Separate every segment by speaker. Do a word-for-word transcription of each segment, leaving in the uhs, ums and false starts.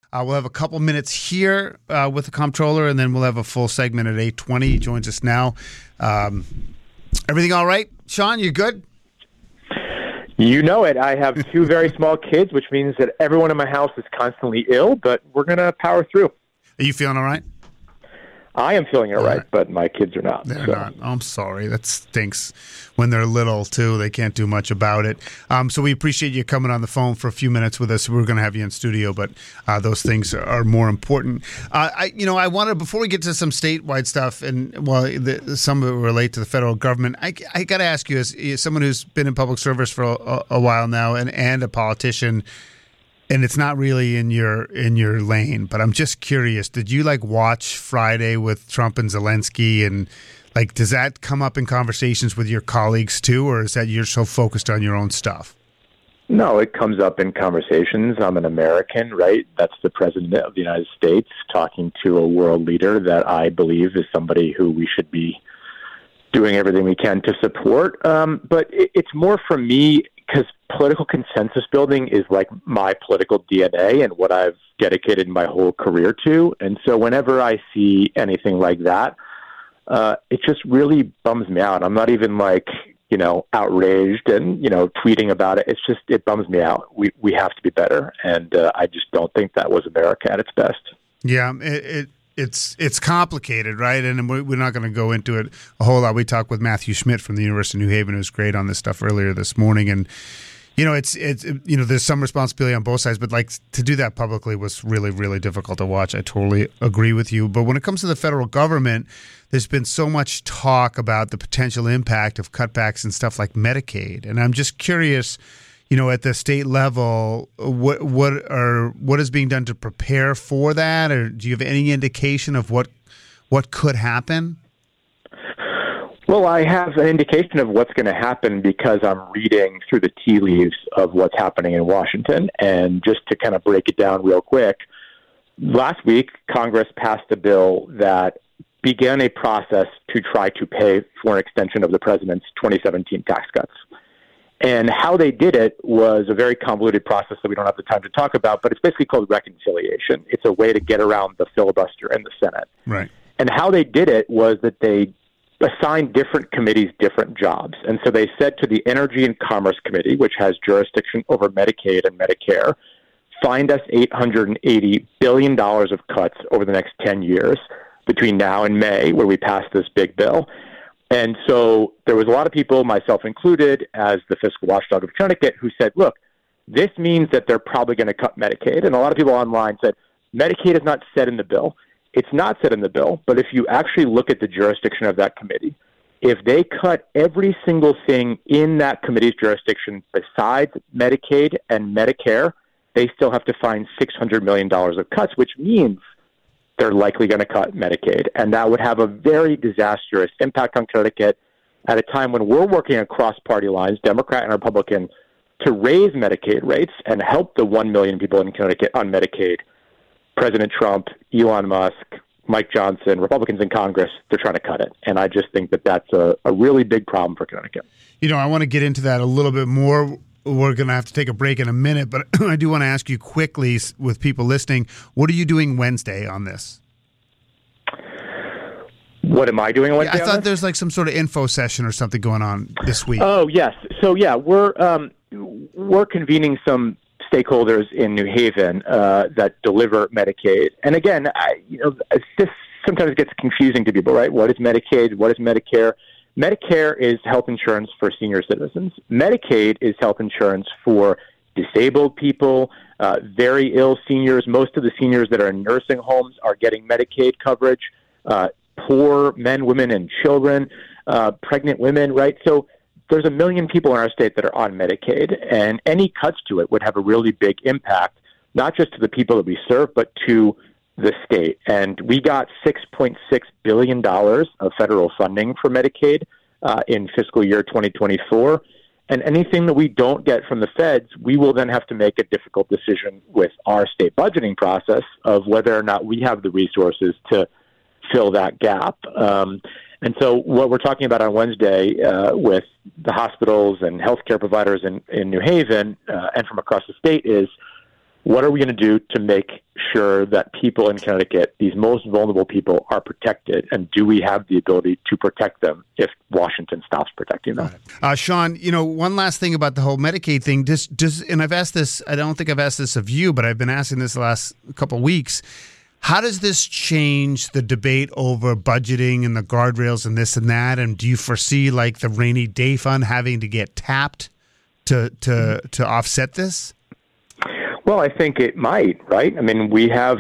Speaker 1: Uh, we'll have a couple minutes here uh, with the comptroller, and then we'll have a full segment at eight twenty. He joins us now. Um, everything all right, Sean? You good?
Speaker 2: You know it. I have two very small kids, which means that everyone in my house is constantly ill, but we're going to power through.
Speaker 1: Are you feeling all right?
Speaker 2: I am feeling it
Speaker 1: all
Speaker 2: right,
Speaker 1: right,
Speaker 2: but my kids are not.
Speaker 1: They're
Speaker 2: so.
Speaker 1: not. Oh, I'm sorry. That stinks. When they're little, too, they can't do much about it. Um, so we appreciate you coming on the phone for a few minutes with us. We were going to have you in studio, but uh, those things are more important. Uh, I, you know, I wanted, before we get to some statewide stuff, and well, the, some of it relate to the federal government, I, I got to ask you, as, as someone who's been in public service for a, a while now and, and a politician, and it's not really in your in your lane, but I'm just curious. Did you like watch Friday with Trump and Zelensky, and like does that come up in conversations with your colleagues too, or is that you're so focused on your own stuff?
Speaker 2: No, it comes up in conversations. I'm an American, right? That's the president of the United States talking to a world leader that I believe is somebody who we should be doing everything we can to support. Um, but it, it's more for me, because political consensus building is like my political D N A and what I've dedicated my whole career to. And so whenever I see anything like that, uh, it just really bums me out. I'm not even like, you know, outraged and, you know, tweeting about it. It's just, it bums me out. We we have to be better. And uh, I just don't think that was America at its best.
Speaker 1: Yeah, it, it It's it's complicated, right? And we're not going to go into it a whole lot. We talked with Matthew Schmidt from the University of New Haven, who was great on this stuff earlier this morning. And, you know, it's, it's you know, there's some responsibility on both sides, but, like, to do that publicly was really, really difficult to watch. I totally agree with you. But when it comes to the federal government, there's been so much talk about the potential impact of cutbacks and stuff like Medicaid. And I'm just curious, you know, at the state level, what what are what is being done to prepare for that, or do you have any indication of what what could happen?
Speaker 2: Well, I have an indication of what's going to happen because I'm reading through the tea leaves of what's happening in Washington. And just to kind of break it down real quick, last week Congress passed a bill that began a process to try to pay for an extension of the president's twenty seventeen tax cuts. And how they did it was a very convoluted process that we don't have the time to talk about, but it's basically called reconciliation. It's a way to get around the filibuster in the Senate.
Speaker 1: Right.
Speaker 2: And how they did it was that they assigned different committees different jobs. And so they said to the Energy and Commerce Committee, which has jurisdiction over Medicaid and Medicare, find us eight hundred eighty billion dollars of cuts over the next ten years between now and May, where we pass this big bill. And so there was a lot of people, myself included, as the fiscal watchdog of Connecticut, who said, look, this means that they're probably going to cut Medicaid. And a lot of people online said, Medicaid is not set in the bill. It's not set in the bill, but if you actually look at the jurisdiction of that committee, if they cut every single thing in that committee's jurisdiction besides Medicaid and Medicare, they still have to find six hundred million dollars of cuts, which means they're likely going to cut Medicaid. And that would have a very disastrous impact on Connecticut at a time when we're working across party lines, Democrat and Republican, to raise Medicaid rates and help the one million people in Connecticut on Medicaid. President Trump, Elon Musk, Mike Johnson, Republicans in Congress, they're trying to cut it. And I just think that that's a, a really big problem for Connecticut.
Speaker 1: You know, I want to get into that a little bit more. We're going to have to take a break in a minute, but I do want to ask you quickly, with people listening, what are you doing Wednesday on this?
Speaker 2: What am I doing Wednesday?
Speaker 1: Yeah, I thought there's like some sort of info session or something going on this week.
Speaker 2: Oh, yes. So, yeah, we're um, we're convening some stakeholders in New Haven uh, that deliver Medicaid. And again, I, you know, this sometimes gets confusing to people, right? What is Medicaid? What is Medicare? Medicare is health insurance for senior citizens. Medicaid is health insurance for disabled people, uh, very ill seniors. Most of the seniors that are in nursing homes are getting Medicaid coverage. Uh, poor men, women, and children, uh, pregnant women, right? So there's a million people in our state that are on Medicaid, and any cuts to it would have a really big impact, not just to the people that we serve, but to the state. And we got six point six billion dollars of federal funding for Medicaid uh, in fiscal year twenty twenty-four. And anything that we don't get from the feds, we will then have to make a difficult decision with our state budgeting process of whether or not we have the resources to fill that gap. Um, and so what we're talking about on Wednesday uh, with the hospitals and healthcare providers in, in New Haven uh, and from across the state is what are we going to do to make sure that people in Connecticut, these most vulnerable people, are protected? And do we have the ability to protect them if Washington stops protecting them?
Speaker 1: Uh, Sean, you know, one last thing about the whole Medicaid thing. Does, does, and I've asked this, I don't think I've asked this of you, but I've been asking this the last couple of weeks. How does this change the debate over budgeting and the guardrails and this and that? And do you foresee like the rainy day fund having to get tapped to to to offset this?
Speaker 2: Well, I think it might, right? I mean, we have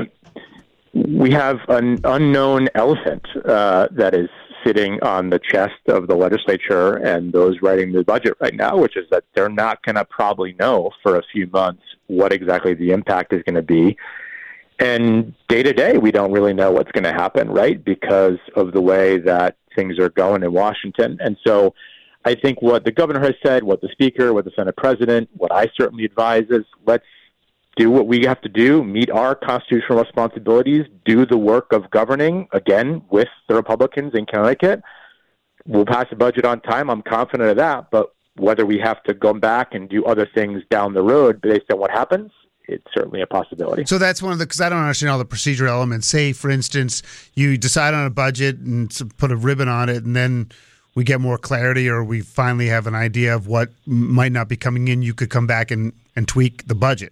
Speaker 2: we have an unknown elephant uh, that is sitting on the chest of the legislature and those writing the budget right now, which is that they're not going to probably know for a few months what exactly the impact is going to be. And day to day, we don't really know what's going to happen, right, because of the way that things are going in Washington. And so I think what the governor has said, what the speaker, what the Senate president, what I certainly advise is let's do what we have to do, meet our constitutional responsibilities, do the work of governing, again, with the Republicans in Connecticut. We'll pass the budget on time. I'm confident of that. But whether we have to go back and do other things down the road based on what happens, it's certainly a possibility.
Speaker 1: So that's one of the, because I don't understand all the procedural elements. Say, for instance, you decide on a budget and put a ribbon on it, and then we get more clarity or we finally have an idea of what might not be coming in. You could come back and, and tweak the budget.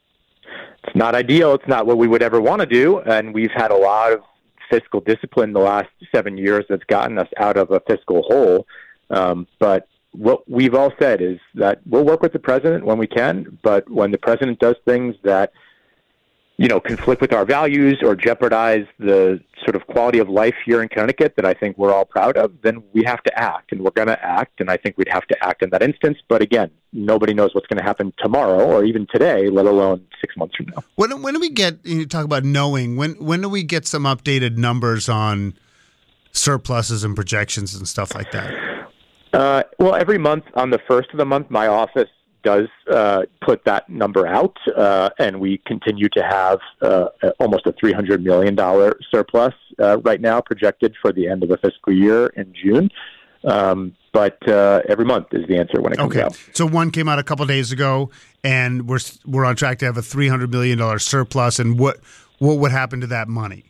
Speaker 2: It's not ideal. It's not what we would ever want to do. And we've had a lot of fiscal discipline the last seven years that's gotten us out of a fiscal hole. Um, but what we've all said is that we'll work with the president when we can, but when the president does things that, you know, conflict with our values or jeopardize the sort of quality of life here in Connecticut that I think we're all proud of, then we have to act, and we're going to act, and I think we'd have to act in that instance. But again, nobody knows what's going to happen tomorrow or even today, let alone six months from now.
Speaker 1: When when do we get, you talk about knowing, when when do we get some updated numbers on surpluses and projections and stuff like that?
Speaker 2: Uh, well, every month on the first of the month, my office does uh, put that number out, uh, and we continue to have uh, almost a three hundred million dollars surplus uh, right now projected for the end of the fiscal year in June. Um, but uh, every month is the answer when it comes
Speaker 1: okay.
Speaker 2: out.
Speaker 1: So one came out a couple days ago, and we're we're on track to have a three hundred million dollars surplus. And what what would happen to that money?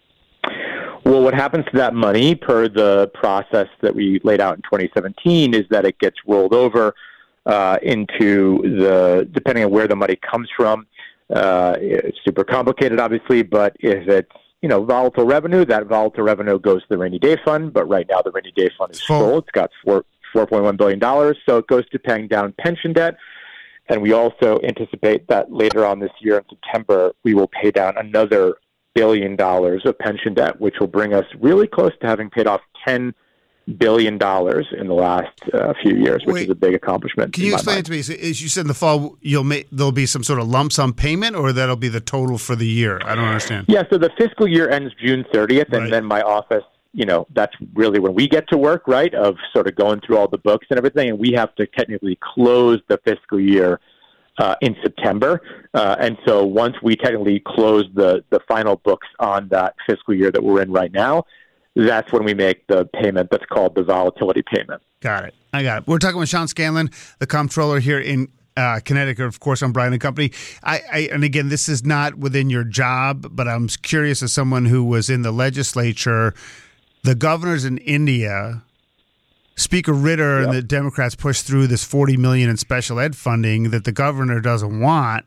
Speaker 2: Well, what happens to that money, per the process that we laid out in twenty seventeen, is that it gets rolled over uh, into the, depending on where the money comes from. Uh, it's super complicated, obviously, but if it's, you know, volatile revenue, that volatile revenue goes to the rainy day fund. But right now, the rainy day fund is full. It's got four four point one billion dollars, so it goes to paying down pension debt. And we also anticipate that later on this year in September, we will pay down another billion dollars of pension debt, which will bring us really close to having paid off ten billion dollars in the last uh, few years, which
Speaker 1: Wait,
Speaker 2: is a big accomplishment.
Speaker 1: Can you explain it to me? So, as you said in the fall, you'll make there'll be some sort of lump sum payment, or that'll be the total for the year? I don't understand.
Speaker 2: Yeah, so the fiscal year ends June thirtieth, and
Speaker 1: right.
Speaker 2: then my office, you know, that's really when we get to work, right, of sort of going through all the books and everything, and we have to technically close the fiscal year Uh, in September. Uh, and so once we technically close the, the final books on that fiscal year that we're in right now, that's when we make the payment that's called the volatility payment.
Speaker 1: Got it. I got it. We're talking with Sean Scanlon, the comptroller here in uh, Connecticut, of course, on Bryan and Company. I, I And again, this is not within your job, but I'm curious as someone who was in the legislature, the governors in India, Speaker Ritter yep. and the Democrats pushed through this forty million dollars in special ed funding that the governor doesn't want.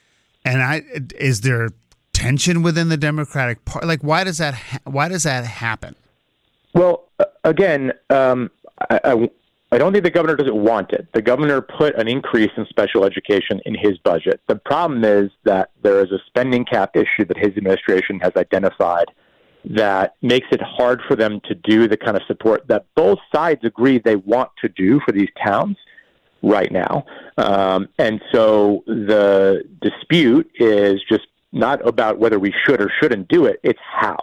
Speaker 1: And I is there tension within the Democratic Party? Like, why does that ha- why does that happen?
Speaker 2: Well, again, um, I, I, I don't think the governor doesn't want it. The governor put an increase in special education in his budget. The problem is that there is a spending cap issue that his administration has identified that makes it hard for them to do the kind of support that both sides agree they want to do for these towns right now. Um, and so the dispute is just not about whether we should or shouldn't do it, it's how.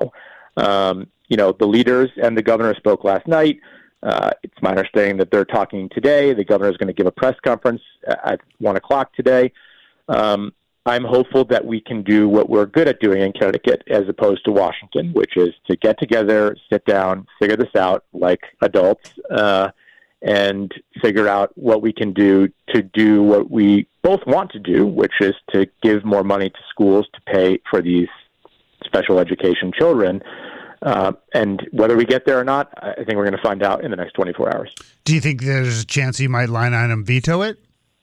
Speaker 2: Um, you know, the leaders and the governor spoke last night. Uh, it's my understanding that they're talking today. The governor is going to give a press conference at one o'clock today. Um, I'm hopeful that we can do what we're good at doing in Connecticut as opposed to Washington, which is to get together, sit down, figure this out like adults, uh, and figure out what we can do to do what we both want to do, which is to give more money to schools to pay for these special education children. Uh, and whether we get there or not, I think we're going to find out in the next twenty-four hours.
Speaker 1: Do you think there's a chance he might line item veto it?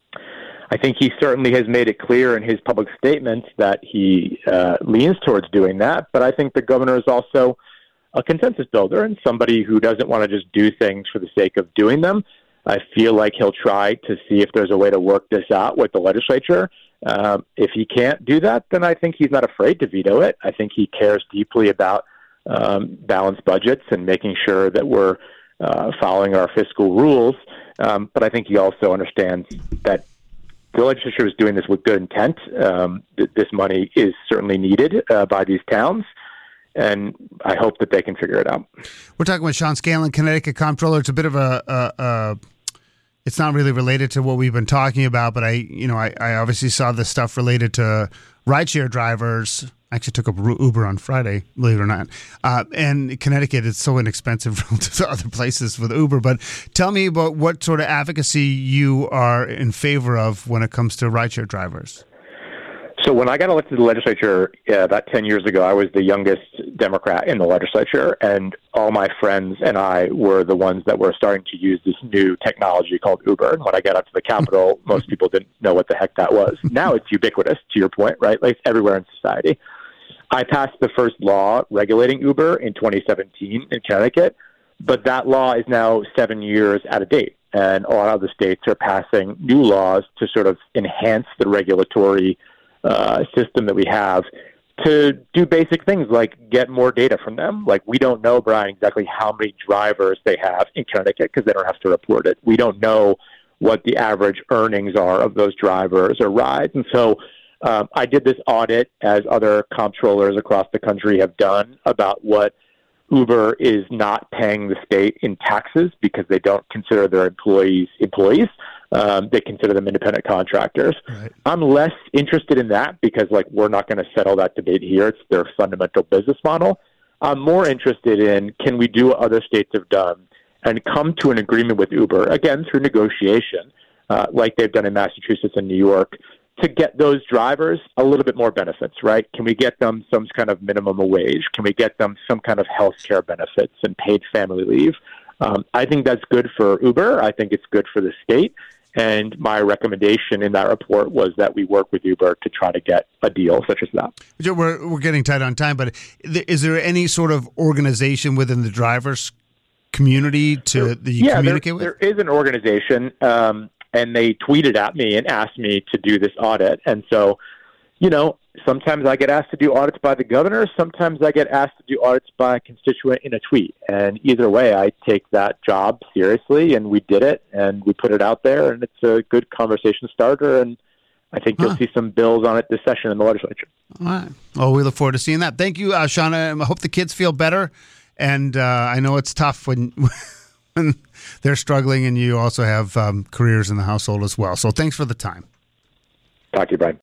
Speaker 2: I think he certainly has made it clear in his public statements that he uh, leans towards doing that. But I think the governor is also a consensus builder and somebody who doesn't want to just do things for the sake of doing them. I feel like he'll try to see if there's a way to work this out with the legislature. Um, if he can't do that, then I think he's not afraid to veto it. I think he cares deeply about um, balanced budgets and making sure that we're uh, following our fiscal rules. Um, but I think he also understands that the legislature is doing this with good intent. Um, th- this money is certainly needed uh, by these towns, and I hope that they can figure it out.
Speaker 1: We're talking with Sean Scanlon, Connecticut Comptroller. It's a bit of a, a, a it's not really related to what we've been talking about, but I, you know, I, I obviously saw the stuff related to rideshare drivers. I actually took up Uber on Friday, believe it or not. Uh, and Connecticut is so inexpensive relative to other places with Uber. But tell me about what sort of advocacy you are in favor of when it comes to rideshare drivers.
Speaker 2: So when I got elected to the legislature uh, about ten years ago, I was the youngest Democrat in the legislature, and all my friends and I were the ones that were starting to use this new technology called Uber. And when I got up to the Capitol, most people didn't know what the heck that was. Now it's ubiquitous, to your point, right? Like it's everywhere in society. I passed the first law regulating Uber in twenty seventeen in Connecticut, but that law is now seven years out of date. And a lot of the states are passing new laws to sort of enhance the regulatory uh, system that we have to do basic things like get more data from them. Like we don't know, Brian, exactly how many drivers they have in Connecticut because they don't have to report it. We don't know what the average earnings are of those drivers or rides. And so um, I did this audit, as other comptrollers across the country have done, about what Uber is not paying the state in taxes because they don't consider their employees employees. Um, they consider them independent contractors. Right. I'm less interested in that because, like, we're not going to settle that debate here. It's their fundamental business model. I'm more interested in, can we do what other states have done and come to an agreement with Uber, again, through negotiation, uh, like they've done in Massachusetts and New York, to get those drivers a little bit more benefits, right? Can we get them some kind of minimum wage? Can we get them some kind of health care benefits and paid family leave? Um, I think that's good for Uber. I think it's good for the state. And my recommendation in that report was that we work with Uber to try to get a deal such as that.
Speaker 1: We're, we're getting tight on time, but is there any sort of organization within the drivers community to that you
Speaker 2: yeah,
Speaker 1: communicate
Speaker 2: there,
Speaker 1: with?
Speaker 2: There is an organization, um, and they tweeted at me and asked me to do this audit. And so, you know, sometimes I get asked to do audits by the governor. Sometimes I get asked to do audits by a constituent in a tweet. And either way, I take that job seriously, and we did it, and we put it out there, and it's a good conversation starter, and I think you'll huh. see some bills on it this session in the legislature.
Speaker 1: All right. Well, we look forward to seeing that. Thank you, uh, Shauna. I hope the kids feel better, and uh, I know it's tough when, when they're struggling, and you also have um, careers in the household as well. So thanks for the time.
Speaker 2: Talk to you, Brian.